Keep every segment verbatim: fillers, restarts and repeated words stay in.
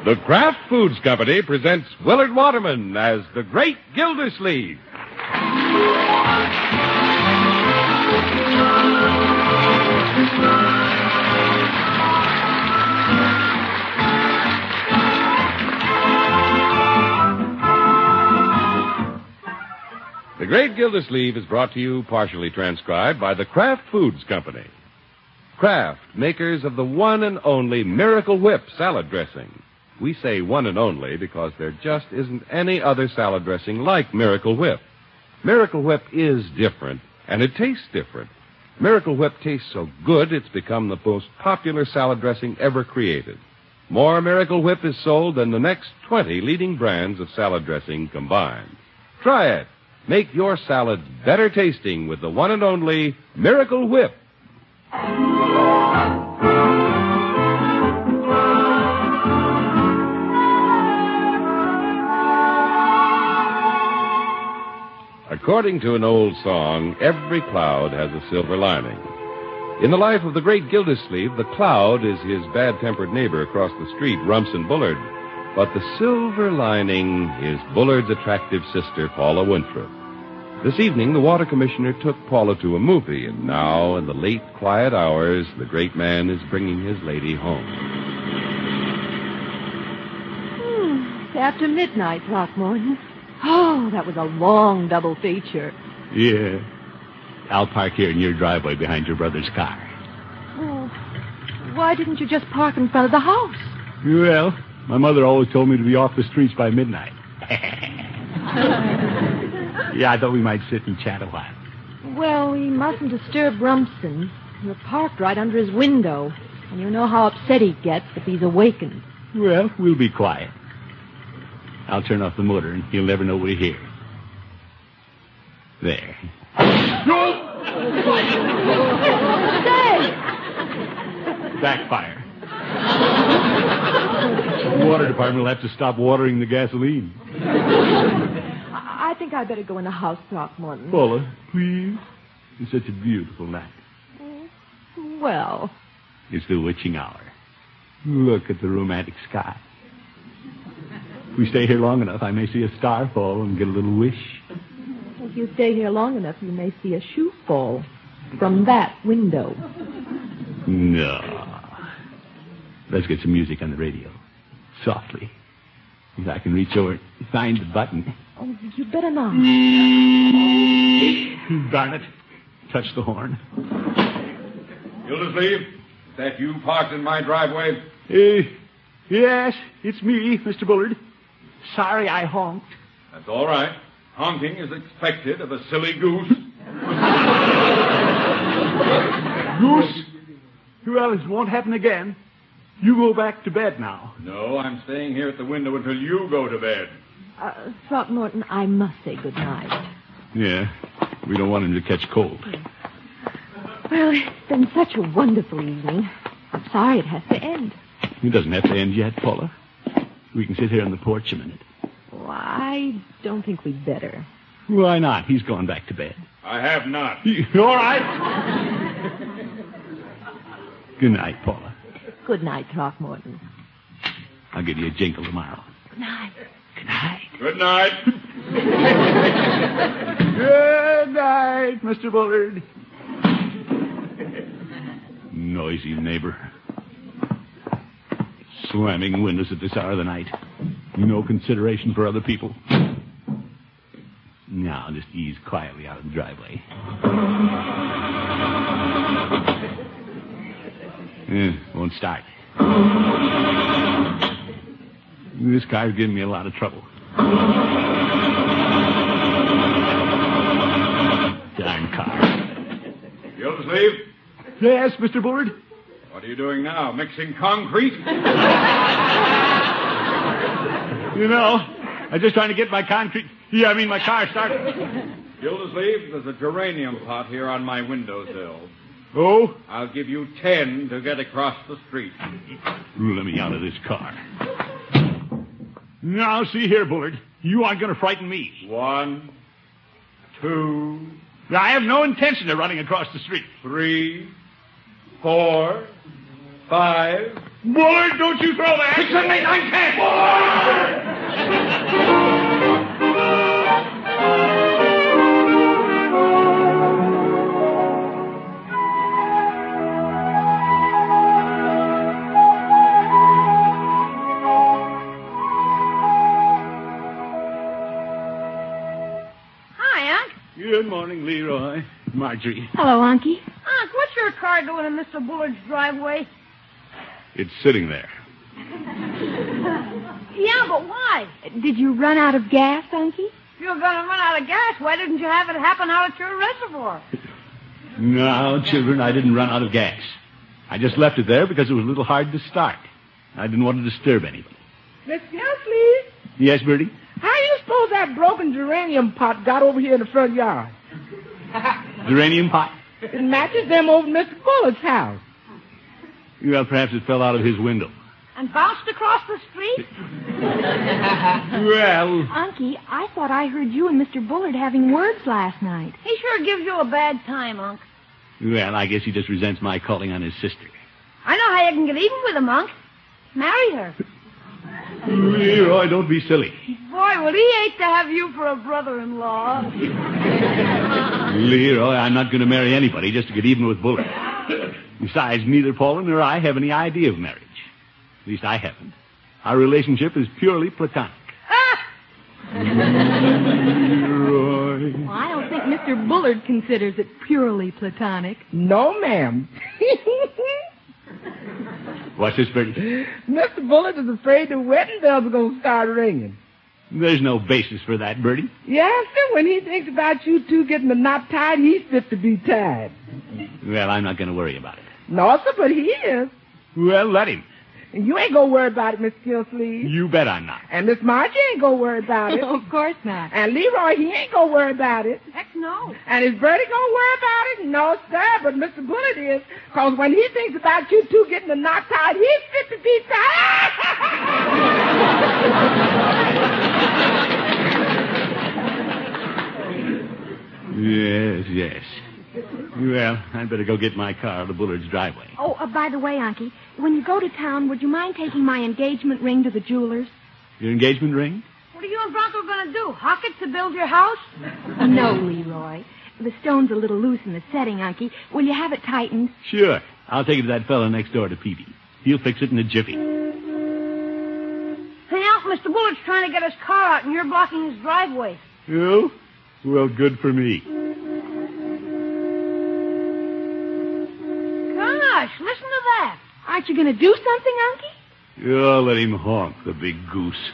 The Kraft Foods Company presents Willard Waterman as the Great Gildersleeve. The Great Gildersleeve is brought to you, partially transcribed, by the Kraft Foods Company. Kraft, makers of the one and only Miracle Whip salad dressing. We say one and only because there just isn't any other salad dressing like Miracle Whip. Miracle Whip is different, and it tastes different. Miracle Whip tastes so good, it's become the most popular salad dressing ever created. More Miracle Whip is sold than the next twenty leading brands of salad dressing combined. Try it. Make your salad better tasting with the one and only Miracle Whip. According to an old song, every cloud has a silver lining. In the life of the Great Gildersleeve, the cloud is his bad-tempered neighbor across the street, Rumson Bullard. But the silver lining is Bullard's attractive sister, Paula Winthrop. This evening, the water commissioner took Paula to a movie, and now, in the late, quiet hours, the great man is bringing his lady home. Hmm, it's after midnight, Throckmorton. Oh, that was a long double feature. Yeah. I'll park here in your driveway behind your brother's car. Oh, why didn't you just park in front of the house? Well, my mother always told me to be off the streets by midnight. Yeah, I thought we might sit and chat a while. Well, we mustn't disturb Rumson. We're parked right under his window, and you know how upset he gets if he's awakened. Well, we'll be quiet. I'll turn off the motor, and he'll never know we're here. There. Say! Backfire. The water department will have to stop watering the gasoline. I think I'd better go in the house, Throckmorton. Paula, please. It's such a beautiful night. Well. It's the witching hour. Look at the romantic sky. If we stay here long enough, I may see a star fall and get a little wish. If you stay here long enough, you may see a shoe fall from that window. No. Let's get some music on the radio. Softly. If I can reach over and find the button. Oh, you better not. Darn it. Touch the horn. Gildersleeve, is that you parked in my driveway? Uh, yes, it's me, Mister Bullard. Sorry I honked. That's all right. Honking is expected of a silly goose. Goose? Well, it won't happen again. You go back to bed now. No, I'm staying here at the window until you go to bed. Uh, Throckmorton, I must say good night. Yeah, we don't want him to catch cold. Well, it's been such a wonderful evening. I'm sorry it has to end. It doesn't have to end yet, Paula. We can sit here on the porch a minute. Oh, I don't think we'd better. Why not? He's gone back to bed. I have not. All right. Good night, Paula. Good night, Throckmorton. I'll give you a jingle tomorrow. Good night. Good night. Good night. Good night, Mister Bullard. Noisy neighbor. Slamming windows at this hour of the night. No consideration for other people. Now, just ease quietly out of the driveway. Eh, won't start. This car's giving me a lot of trouble. Darn car. Gildersleeve? Yes, Mister Bullard? What are you doing now? Mixing concrete? You know, I'm just trying to get my concrete... Yeah, I mean my car started. Gildersleeve, there's a geranium pot here on my windowsill. Oh? I'll give you ten to get across the street. Let me out of this car. Now, see here, Bullard. You aren't going to frighten me. One, two... I have no intention of running across the street. Three, four, five. Bullard, don't you throw that! Six, seven, eight, nine, ten. Hi, Unc. Good morning, Leroy. Marjorie. Hello, Unky. Unc, what's your car doing in Mister Bullard's driveway? It's sitting there. Yeah, but why? Did you run out of gas, Unky? If you're going to run out of gas, why didn't you have it happen out at your reservoir? No, children, I didn't run out of gas. I just left it there because it was a little hard to start. I didn't want to disturb anybody. Miss Gilsleeve, Yes, Bertie? how do you suppose that broken geranium pot got over here in the front yard? Geranium pot? It matches them over Mister Bullard's house. Well, perhaps it fell out of his window. And bounced across the street? Well, Unky, I thought I heard you and Mister Bullard having words last night. He sure gives you a bad time, Unc. well, I guess he just resents my calling on his sister. I know how you can get even with him, Unc. Marry her. Leroy, don't be silly. Boy, would he hate to have you for a brother-in-law. Leroy, I'm not going to marry anybody just to get even with Bullard. Besides, neither Paula nor I have any idea of marriage. At least I haven't. Our relationship is purely platonic. Leroy. Well, I don't think Mister Bullard considers it purely platonic. No, ma'am. What's this, Bertie? Mister Bullard is afraid the wedding bells are going to start ringing. There's no basis for that, Bertie. Yes, sir. When he thinks about you two getting the knot tied, he's fit to be tied. Well, I'm not going to worry about it. No, sir, but he is. Well, let him. And you ain't going to worry about it, Miss Gilsleeve. You bet I'm not. And Miss Margie ain't going to worry about it. Of course not. And Leroy, he ain't going to worry about it. Heck no. And is Bertie going to worry about it? No, sir, but Mister Bullard is. Because when he thinks about you two getting the knot tied, he's fit to be tied. Yes, yes. Well, I'd better go get my car out of the Bullard's driveway. Oh, uh, by the way, Unky, when you go to town, would you mind taking my engagement ring to the jeweler's? Your engagement ring? What are you and Bronco going to do? Hock it to build your house? No, Leroy. The stone's a little loose in the setting, Unky. Will you have it tightened? Sure. I'll take it to that fellow next door to Peavy. He'll fix it in a jiffy. Hey, Unc, Mister Bullard's trying to get his car out, and you're blocking his driveway. You? Well, good for me. Gosh, listen to that. Aren't you going to do something, Unky? Oh, let him honk, the big goose.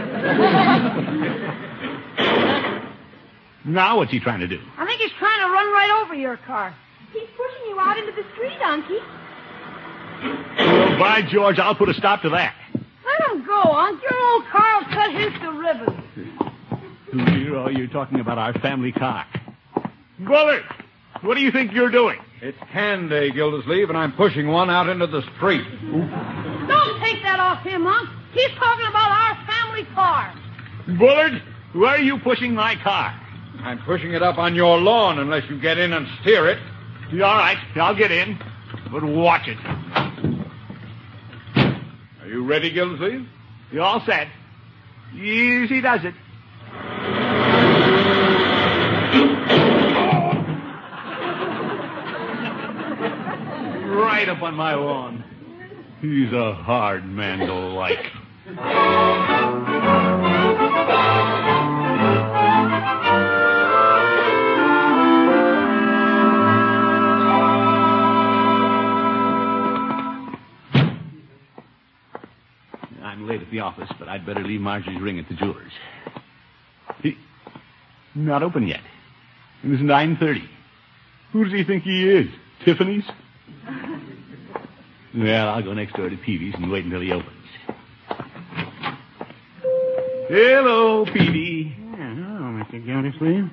Now what's he trying to do? I think he's trying to run right over your car. He's pushing you out into the street, Unky. Well, by George, I'll put a stop to that. Let him go, Unc. Your old car will cut his to ribbons. Leroy, you're talking about our family car. Bullard, what do you think you're doing? It's can day, Gildersleeve, and I'm pushing one out into the street. Don't take that off him, Unc. He's talking about our family car. Bullard, where are you pushing my car? I'm pushing it up on your lawn unless you get in and steer it. All right, I'll get in. But watch it. Are you ready, Gildersleeve? You all set? Easy does it. Right up on my lawn. He's a hard man to like. I'm late at the office, but I'd better leave Marjorie's ring at the jeweler's. He... Not open yet. It was nine thirty. Who does he think he is? Tiffany's? Well, I'll go next door to Peavy's and wait until he opens. Hello, Peavy. Yeah, hello, Mister Gildersleeve.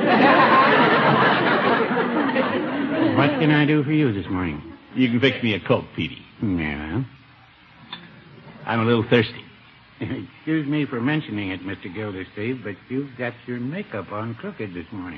What can I do for you this morning? You can fix me a Coke, Peavy. Yeah. I'm a little thirsty. Excuse me for mentioning it, Mister Gildersleeve, but you've got your makeup on crooked this morning.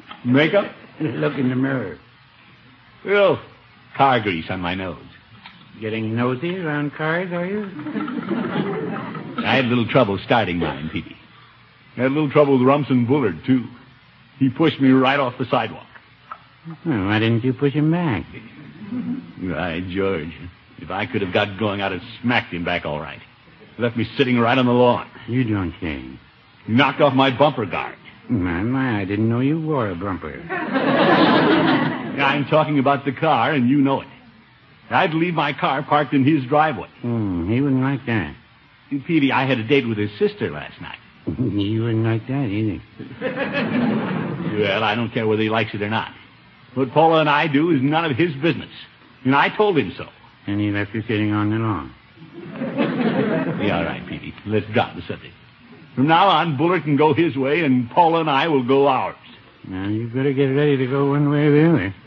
Makeup? Look in the mirror. Well, car grease on my nose. Getting nosy around cars, are you? I had a little trouble starting mine, Peavy. I had a little trouble with Rumson Bullard, too. He pushed me right off the sidewalk. Well, why didn't you push him back? Right, George. If I could have got going, I'd have smacked him back all right. Left me sitting right on the lawn. You don't say. He knocked off my bumper guard. My, my, I didn't know you wore a bumper. I'm talking about the car, and you know it. I'd leave my car parked in his driveway. Hmm, he wouldn't like that. Peavy, I had a date with his sister last night. He wouldn't like that either. Well, I don't care whether he likes it or not. What Paula and I do is none of his business. And I told him so. And he left you sitting on the lawn. Yeah, all right, Peavy. Let's drop the subject. From now on, Bullard can go his way, and Paula and I will go ours. Now, you better get ready to go one way or the other.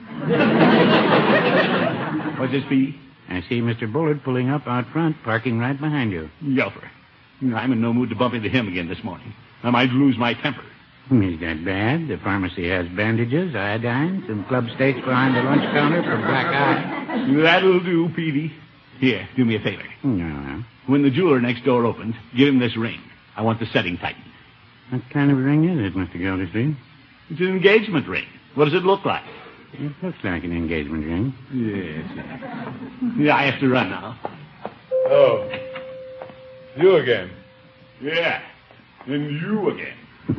What's this, Peavy? I see Mister Bullard pulling up out front, parking right behind you. Yelper. I'm in no mood to bump into him again this morning. I might lose my temper. Is that bad? The pharmacy has bandages, iodine, some club steaks behind the lunch counter for black eye. That'll do, Peavy. Here, do me a favor. No. When the jeweler next door opens, give him this ring. I want the setting tightened. What kind of ring is it, Mister Gildersleeve? It's an engagement ring. What does it look like? It looks like an engagement ring. Yes. Yeah, I have to run now. Oh. You again? Yeah. And you again.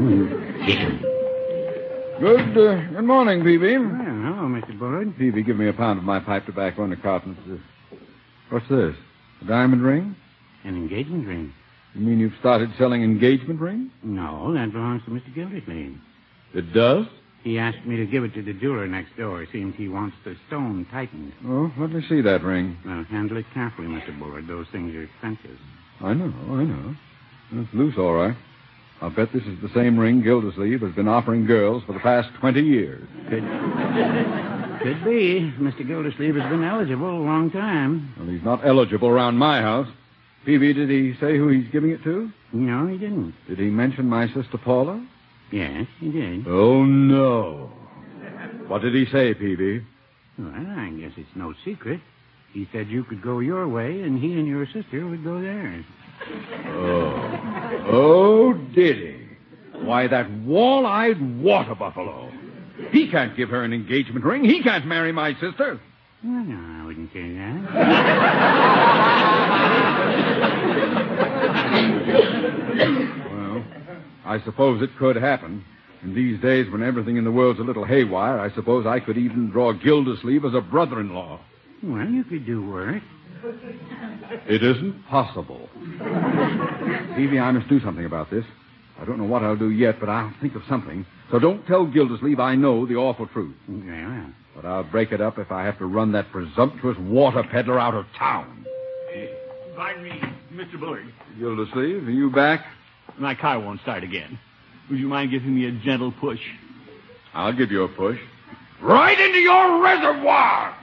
Good, uh, good morning, Peavy. Well, hello, Mister Bullard. Peavy, give me a pound of my pipe tobacco and a carton. What's this? A diamond ring? An engagement ring? You mean you've started selling engagement rings? No, that belongs to Mister Gildersleeve. It does? He asked me to give it to the jeweler next door. Seems he wants the stone tightened. Oh, let me see that ring. Well, handle it carefully, Mister Bullard. Those things are expensive. I know, I know. It's loose, all right. I'll bet this is the same ring Gildersleeve has been offering girls for the past twenty years. Could, could be. Mister Gildersleeve has been eligible a long time. Well, he's not eligible around my house. Peavy, did he say who he's giving it to? No, he didn't. Did he mention my sister Paula? Yes, he did. Oh, no. What did he say, Peavy? Well, I guess it's no secret. He said you could go your way, and he and your sister would go theirs. Oh. Oh, did he? Why, that wall-eyed water buffalo. He can't give her an engagement ring. He can't marry my sister. Well, no, I wouldn't say that. Well, I suppose it could happen. In these days when everything in the world's a little haywire, I suppose I could even draw Gildersleeve as a brother-in-law. Well, you could do worse. It isn't possible. Peavy, I must do something about this. I don't know what I'll do yet, but I'll think of something. So don't tell Gildersleeve I know the awful truth. Yeah. But I'll break it up if I have to run that presumptuous water peddler out of town. Hey, pardon me, Mister Bullard. Gildersleeve, are you back? My car won't start again. Would you mind giving me a gentle push? I'll give you a push. Right into your reservoir!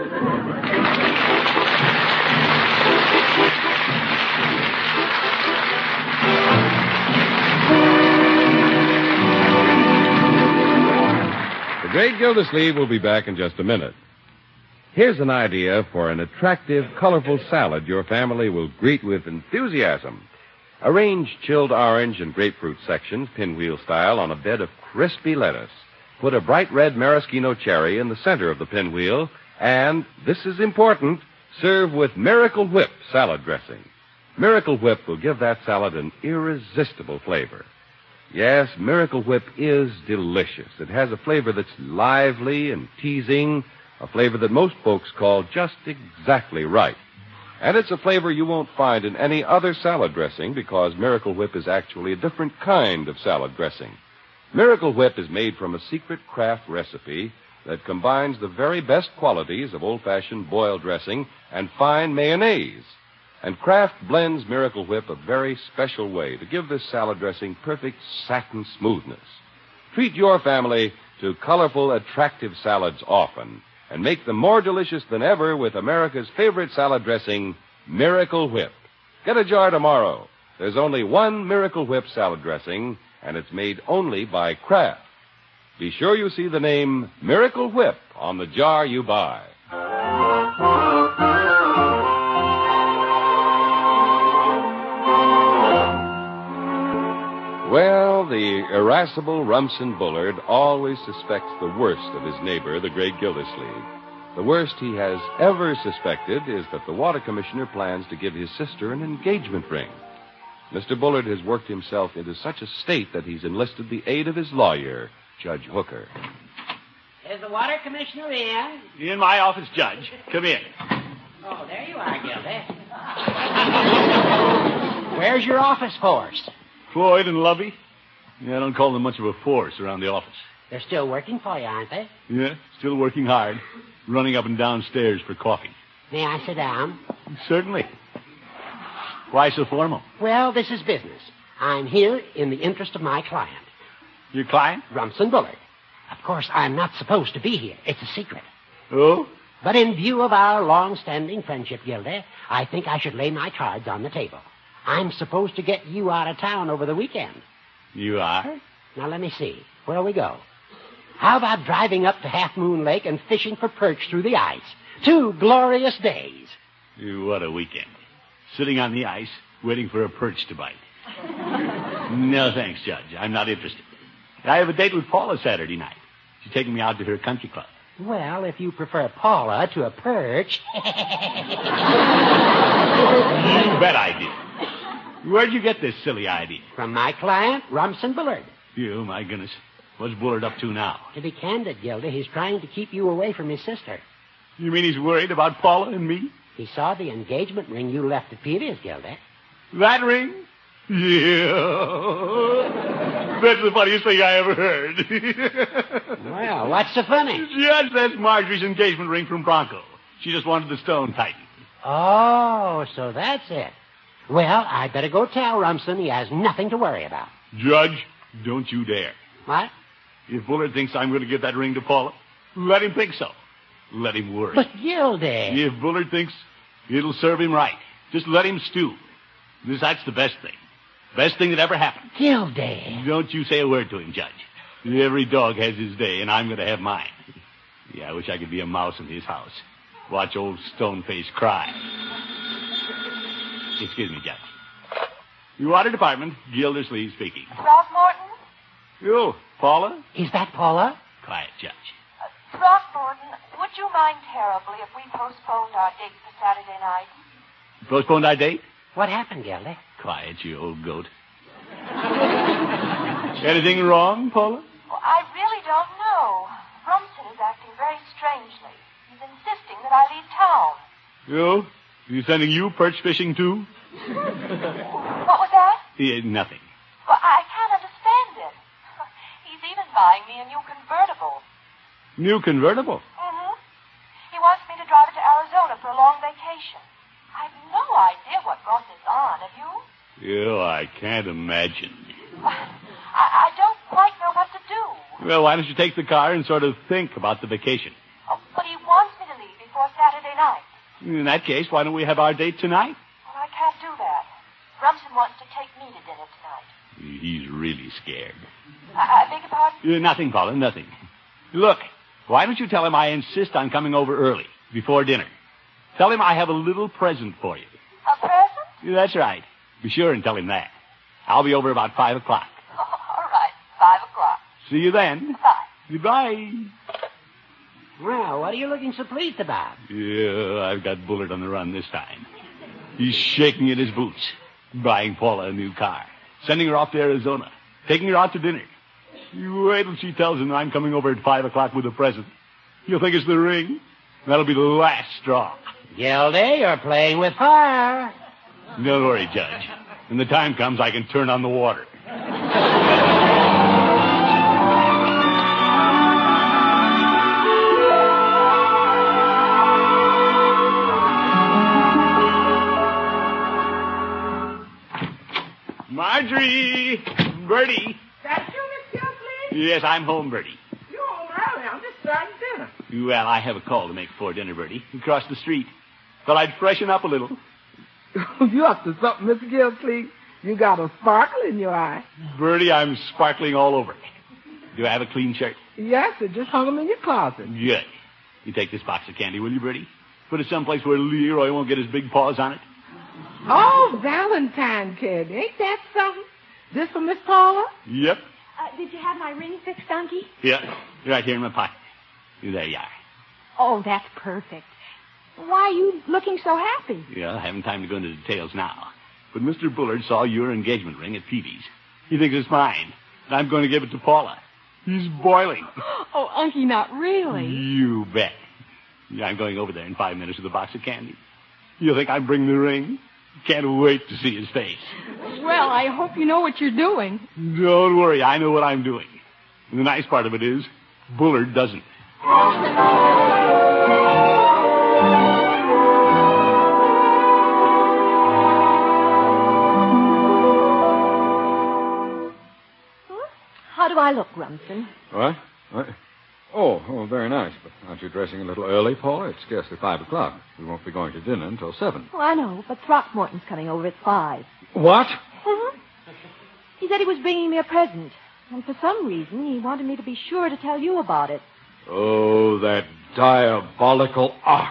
The great Gildersleeve will be back in just a minute. Here's an idea for an attractive, colorful salad your family will greet with enthusiasm. Arrange chilled orange and grapefruit sections, pinwheel style, on a bed of crispy lettuce. Put a bright red maraschino cherry in the center of the pinwheel, and, this is important, serve with Miracle Whip salad dressing. Miracle Whip will give that salad an irresistible flavor. Yes, Miracle Whip is delicious. It has a flavor that's lively and teasing, a flavor that most folks call just exactly right. And it's a flavor you won't find in any other salad dressing because Miracle Whip is actually a different kind of salad dressing. Miracle Whip is made from a secret Kraft recipe that combines the very best qualities of old-fashioned boiled dressing and fine mayonnaise. And Kraft blends Miracle Whip a very special way to give this salad dressing perfect satin smoothness. Treat your family to colorful, attractive salads often and make them more delicious than ever with America's favorite salad dressing, Miracle Whip. Get a jar tomorrow. There's only one Miracle Whip salad dressing, and it's made only by Kraft. Be sure you see the name Miracle Whip on the jar you buy. Well, the irascible Rumson Bullard always suspects the worst of his neighbor, the great Gildersleeve. The worst he has ever suspected is that the water commissioner plans to give his sister an engagement ring. Mister Bullard has worked himself into such a state that he's enlisted the aid of his lawyer, Judge Hooker. Is the water commissioner in? In my office, Judge. Come in. Oh, there you are, Gildy. Where's your office force? Floyd and Lovey? Yeah, I don't call them much of a force around the office. They're still working for you, aren't they? Yeah, still working hard. Running up and down stairs for coffee. May I sit down? Certainly. Why so formal? Well, this is business. I'm here in the interest of my client. Your client? Rumson Bullard. Of course, I'm not supposed to be here. It's a secret. Oh? But in view of our long-standing friendship, Gildy, I think I should lay my cards on the table. I'm supposed to get you out of town over the weekend. You are? Now, let me see. Where'll we go? How about driving up to Half Moon Lake and fishing for perch through the ice? Two glorious days. What a weekend. Sitting on the ice, waiting for a perch to bite. No, thanks, Judge. I'm not interested. I have a date with Paula Saturday night. She's taking me out to her country club. Well, if you prefer Paula to a perch... You bet I do. Where'd you get this silly idea? From my client, Rumson Bullard. You, my goodness. What's Bullard up to now? To be candid, Gildy, he's trying to keep you away from his sister. You mean he's worried about Paula and me? He saw the engagement ring you left at Peter's, Gildy. That ring? Yeah. That's the funniest thing I ever heard. Well, what's so funny? Yes, that's Marjorie's engagement ring from Bronco. She just wanted the stone tightened. Oh, so that's it. Well, I'd better go tell Rumson he has nothing to worry about. Judge, don't you dare. What? If Bullard thinks I'm going to give that ring to Paula, let him think so. Let him worry. But, Gildy... If Bullard thinks it'll serve him right, just let him stew. This, that's the best thing. Best thing that ever happened. Gildy... Don't you say a word to him, Judge. Every dog has his day, and I'm going to have mine. Yeah, I wish I could be a mouse in his house. Watch old Stoneface cry. Excuse me, Judge. Your water department, Gildersleeve speaking. Throckmorton? You, Paula? Is that Paula? Quiet, Judge. Uh, Throckmorton, would you mind terribly if we postponed our date for Saturday night? Postponed our date? What happened, Gildy? Quiet, you old goat. Anything wrong, Paula? Well, I really don't know. Rumson is acting very strangely. He's insisting that I leave town. You? He's sending you perch fishing, too? What was that? Yeah, nothing. Well, I can't understand it. He's even buying me a new convertible. New convertible? Mm-hmm. He wants me to drive it to Arizona for a long vacation. I've no idea what brought this on, have you? You, I can't imagine. I, I don't quite know what to do. Well, why don't you take the car and sort of think about the vacation? Oh, but he wants me to leave before Saturday night. In that case, why don't we have our date tonight? Well, I can't do that. Rumson wants to take me to dinner tonight. He's really scared. I, I beg your pardon? Uh, nothing, Paula, nothing. Look, why don't you tell him I insist on coming over early, before dinner? Tell him I have a little present for you. A present? Yeah, that's right. Be sure and tell him that. I'll be over about five o'clock. Oh, all right, five o'clock. See you then. Bye. Goodbye. Well, what are you looking so pleased about? Yeah, I've got Bullard on the run this time. He's shaking in his boots, buying Paula a new car, sending her off to Arizona, taking her out to dinner. You wait till she tells him I'm coming over at five o'clock with a present. You'll think it's the ring. That'll be the last straw. Gildy, you're playing with fire. Don't worry, Judge. When the time comes, I can turn on the water. Marjorie! Bertie! That you, Miss Gildersleeve? Yes, I'm home, Bertie. You're home early. I'm just starting dinner. Well, I have a call to make before dinner, Bertie. Across the street. Thought I'd freshen up a little. You up to something, Mister Gildersleeve? You got a sparkle in your eye. Bertie, I'm sparkling all over. Do I have a clean shirt? Yes, sir. Just hung them in your closet. Good. You take this box of candy, will you, Bertie? Put it someplace where Leroy won't get his big paws on it. Oh, Valentine kid. Ain't that something? This for Miss Paula? Yep. Uh, did you have my ring fixed, Unky? Yeah. Right here in my pocket. There you are. Oh, that's perfect. Why are you looking so happy? Yeah, I haven't time to go into details now. But Mister Bullard saw your engagement ring at Peavy's. He thinks it's mine, and I'm going to give it to Paula. He's boiling. Oh, Unky, not really. You bet. Yeah, I'm going over there in five minutes with a box of candy. You think I bring the ring? Can't wait to see his face. Well, I hope you know what you're doing. Don't worry, I know what I'm doing. And the nice part of it is, Bullard doesn't. How do I look, Rumson? What? What? Oh, oh, very nice. But aren't you dressing a little early, Paula? It's scarcely five o'clock. We won't be going to dinner until seven. Oh, I know, but Throckmorton's coming over at five. What? Mm-hmm. He said he was bringing me a present. And for some reason, he wanted me to be sure to tell you about it. Oh, that diabolical ox.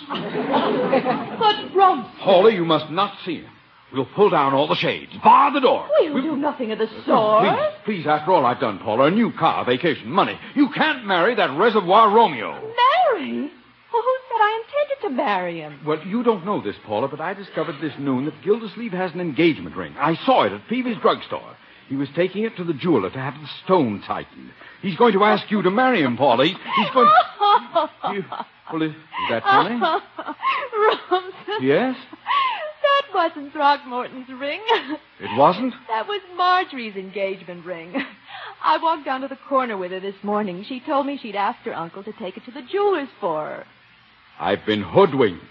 But, Rumson... Paula, you must not see him. We'll pull down all the shades. Bar the door. We'll, we'll do nothing of the sort. Please, please, after all I've done, Paula, a new car, vacation, money. You can't marry that reservoir Romeo. Marry? Well, who said I intended to marry him? Well, you don't know this, Paula, but I discovered this noon that Gildersleeve has an engagement ring. I saw it at Peavy's drugstore. He was taking it to the jeweler to have the stone tightened. He's going to ask you to marry him, Paula. He, he's going to... You, well, is, is that funny? Rumson. Yes? That wasn't Throckmorton's ring. It wasn't? That was Marjorie's engagement ring. I walked down to the corner with her this morning. She told me she'd asked her uncle to take it to the jeweler's for her. I've been hoodwinked.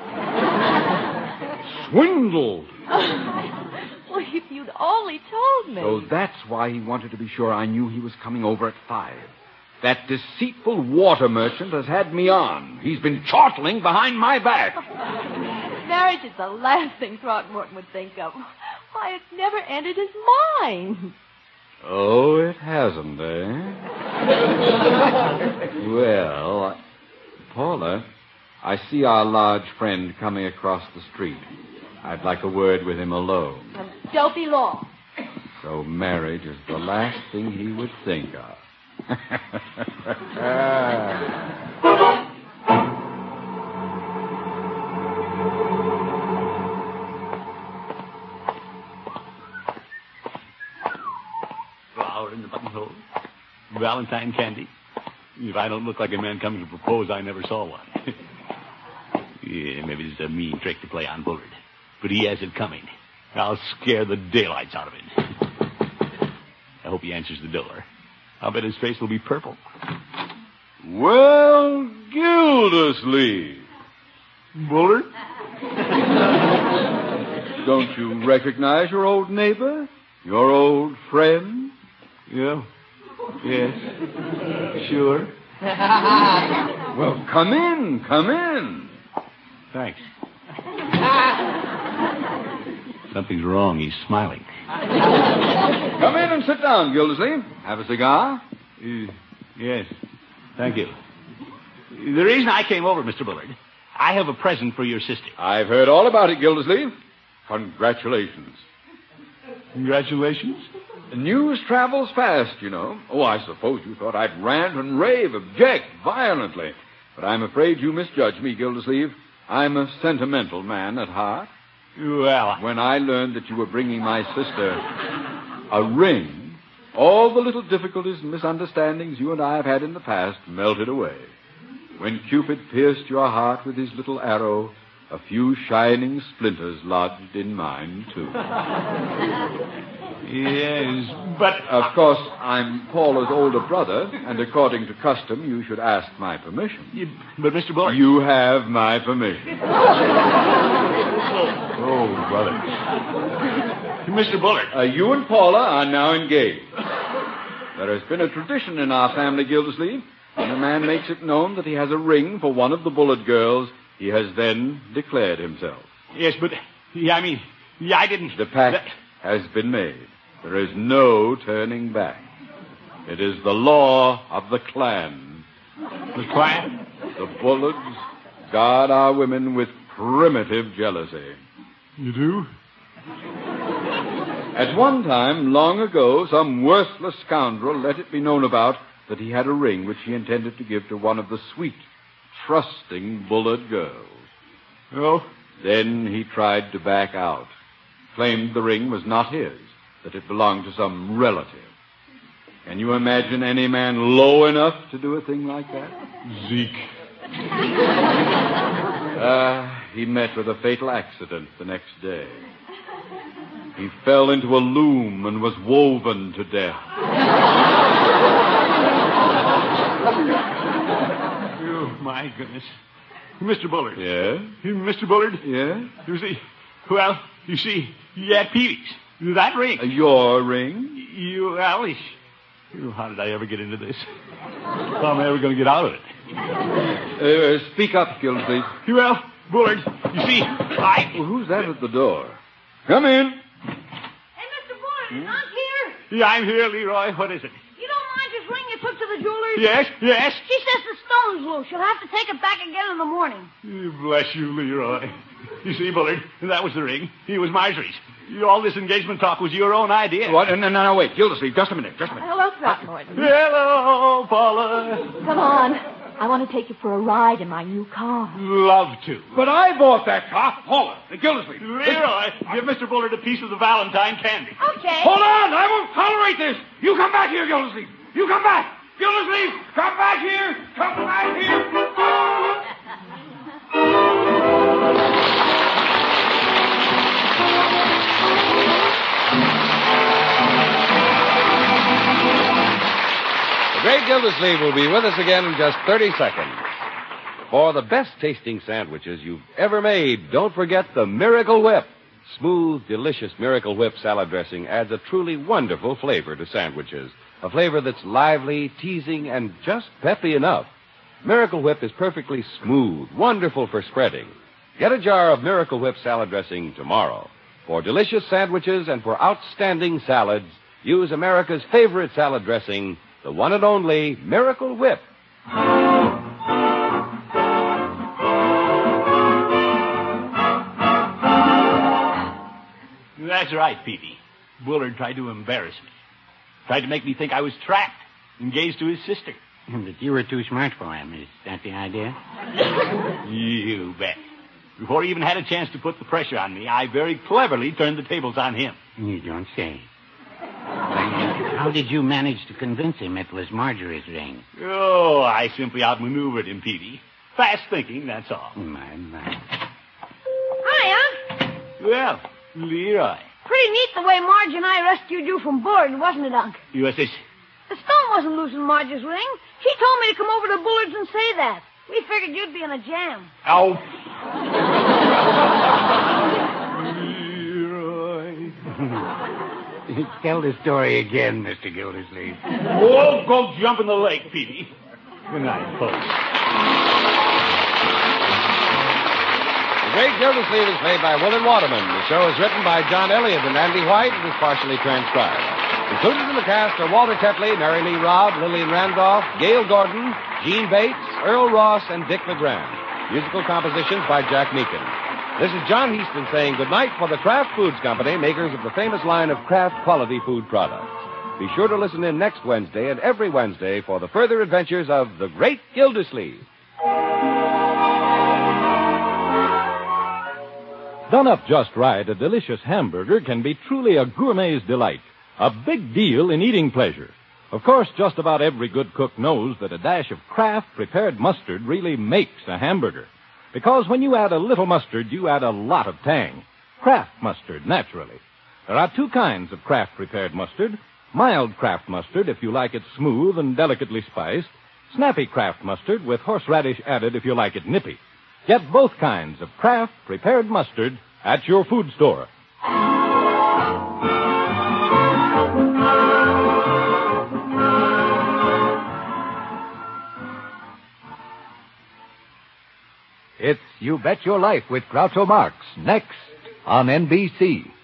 Swindled. Well, if you'd only told me. So that's why he wanted to be sure I knew he was coming over at five. That deceitful water merchant has had me on. He's been chortling behind my back. Marriage is the last thing Throckmorton would think of. Why, it's never entered his mind. Oh, it hasn't, eh? Well, Paula, I see our large friend coming across the street. I'd like a word with him alone. And don't be long. So marriage is the last thing he would think of. Flower in the buttonhole. Valentine candy. If I don't look like a man coming to propose, I never saw one. Yeah, maybe this is a mean trick to play on Bullard. But he has it coming. I'll scare the daylights out of him. I hope he answers the door. I'll bet his face will be purple. Well, Gildersleeve. Bullard? Don't you recognize your old neighbor? Your old friend? Yeah. Yes. Sure. Well, come in, come in. Thanks. Something's wrong. He's smiling. Come in and sit down, Gildersleeve. Have a cigar? Uh, yes. Thank you. The reason I came over, Mister Bullard, I have a present for your sister. I've heard all about it, Gildersleeve. Congratulations. Congratulations? The news travels fast, you know. Oh, I suppose you thought I'd rant and rave, object violently. But I'm afraid you misjudged me, Gildersleeve. I'm a sentimental man at heart. Well, When I learned that you were bringing my sister a ring, all the little difficulties and misunderstandings you and I have had in the past melted away. When Cupid pierced your heart with his little arrow, a few shining splinters lodged in mine, too. yes, but... Of course, I'm Paula's older brother, and according to custom, you should ask my permission. You, but, Mister Bullard... You have my permission. Oh, brother. Mister Bullard. Uh, you and Paula are now engaged. There has been a tradition in our family, Gildersleeve. When a man makes it known that he has a ring for one of the Bullard girls, he has then declared himself. Yes, but, yeah, I mean, yeah, I didn't... The pact that... has been made. There is no turning back. It is the law of the clan. The clan? The Bullards guard our women with primitive jealousy. You do? At one time, long ago, some worthless scoundrel let it be known about that he had a ring which he intended to give to one of the sweet, trusting Bullard girls. Oh? Then he tried to back out, claimed the ring was not his, that it belonged to some relative. Can you imagine any man low enough to do a thing like that? Zeke. Uh, he met with a fatal accident the next day. He fell into a loom and was woven to death. Oh, my goodness. Mister Bullard. Yeah? Mister Bullard? Yeah? You see, well, you see, yeah, Peavy's. That ring. Uh, your ring? You, Alice. Oh, how did I ever get into this? How am I ever going to get out of it? Uh, speak up, Gildersleeve. Well, Bullard, you see, I... Well, who's that at the door? Come in. Hey, Mister Bullard, is Aunt here? Yeah, I'm here, Leroy. What is it? You don't mind this ring you took to the jeweler's? Yes, yes. She says the stone's loose. She'll have to take it back again in the morning. Bless you, Leroy. You see, Bullard, that was the ring. He was Marjorie's. All this engagement talk was your own idea. What? No, no, no, wait. Gildersleeve, just a minute, just a minute. Hello, Throckmorton. Hello, Paula. Come on. I want to take you for a ride in my new car. Love to. But I bought that car. Paula, Gildersleeve. Leroy, give Mister Bullard a piece of the Valentine candy. Okay. Hold on! I won't tolerate this! You come back here, Gildersleeve! You come back! Gildersleeve, come back here! Come back here! The great Gildersleeve will be with us again in just thirty seconds. For the best tasting sandwiches you've ever made, don't forget the Miracle Whip. Smooth, delicious Miracle Whip salad dressing adds a truly wonderful flavor to sandwiches. A flavor that's lively, teasing, and just peppy enough. Miracle Whip is perfectly smooth, wonderful for spreading. Get a jar of Miracle Whip salad dressing tomorrow. For delicious sandwiches and for outstanding salads, use America's favorite salad dressing, the one and only Miracle Whip. That's right, Peavy. Bullard tried to embarrass me. Tried to make me think I was trapped, engaged to his sister. And that you were too smart for him. Is that the idea? You bet. Before he even had a chance to put the pressure on me, I very cleverly turned the tables on him. You don't say. How did you manage to convince him it was Marjorie's ring? Oh, I simply outmaneuvered him, Peavy. Fast thinking, that's all. My, my. Hi, Unc. Well, Leroy. Pretty neat the way Marge and I rescued you from Bullard, wasn't it, Unc? U S S. The stone wasn't loose in Marge's ring. She told me to come over to Bullard's and say that. We figured you'd be in a jam. Ow. Leroy. Tell the story again, Mister Gildersleeve. Oh, go jump in the lake, Peavy. Good night, folks. The Great Gildersleeve is played by William Waterman. The show is written by John Elliott and Andy White and is partially transcribed. Included in the cast are Walter Tetley, Mary Lee Robb, Lillian Randolph, Gail Gordon, Gene Bates, Earl Ross, and Dick LeGrand. Musical compositions by Jack Meakin. This is John Heaston saying goodnight for the Kraft Foods Company, makers of the famous line of Kraft quality food products. Be sure to listen in next Wednesday and every Wednesday for the further adventures of the Great Gildersleeve. Done up just right, a delicious hamburger can be truly a gourmet's delight. A big deal in eating pleasure. Of course, just about every good cook knows that a dash of Kraft prepared mustard really makes a hamburger. Because when you add a little mustard, you add a lot of tang. Kraft mustard, naturally. There are two kinds of Kraft prepared mustard. Mild Kraft mustard, if you like it smooth and delicately spiced. Snappy Kraft mustard with horseradish added if you like it nippy. Get both kinds of Kraft prepared mustard at your food store. It's You Bet Your Life with Groucho Marx, next on N B C.